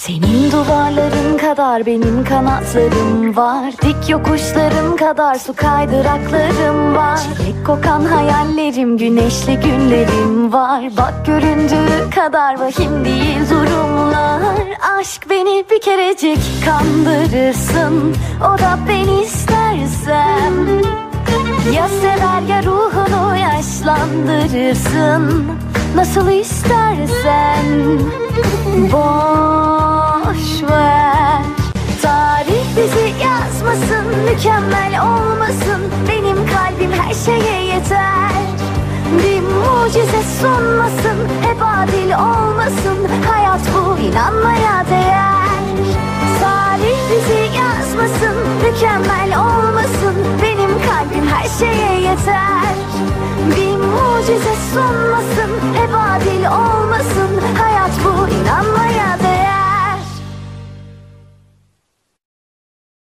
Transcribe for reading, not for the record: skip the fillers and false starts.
Senin duvarların kadar benim kanatlarım var. Dik yokuşların kadar su kaydıraklarım var. Çilek kokan hayallerim, güneşli günlerim var. Bak göründüğü kadar vahim değil durumlar. Aşk beni bir kerecik kandırırsın, o da beni istersem. Ya sever ya ruhunu yaşlandırırsın, nasıl istersen. Boş ver, tarih bizi yazmasın, mükemmel olmasın. Benim kalbim her şeye yeter. Bir mucize sunmasın, hep adil olmasın. Hayat bu, inanmaya değer. Tarih bizi yazmasın, mükemmel olmasın. Benim kalbim her şeye yeter. Bir mucize sunmasın, hep adil olmasın.